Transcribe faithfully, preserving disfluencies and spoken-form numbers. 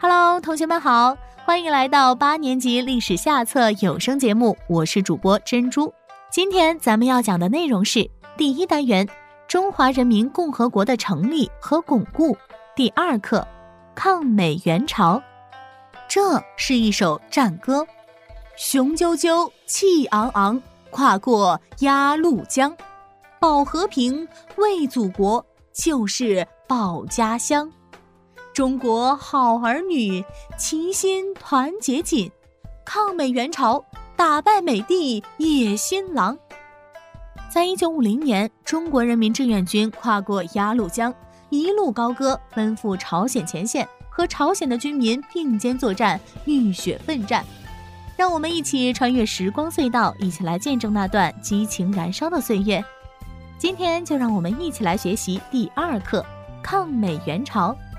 Hello， 同学们好，欢迎来到八年级历史下册有声节目，我是主播珍珠。今天咱们要讲的内容是第一单元中华人民共和国的成立和巩固，第二课抗美援朝。这是一首战歌，雄赳赳气昂昂，跨过鸭绿江，保和平为祖国，就是保家乡。中国好儿女，齐心团结紧，抗美援朝，打败美帝野心狼。在一九五零年，中国人民志愿军跨过鸭绿江，一路高歌，奔赴朝鲜前线，和朝鲜的军民并肩作战，浴血奋战。让我们一起穿越时光隧道，一起来见证那段激情燃烧的岁月。今天就让我们一起来学习第二课抗美援朝。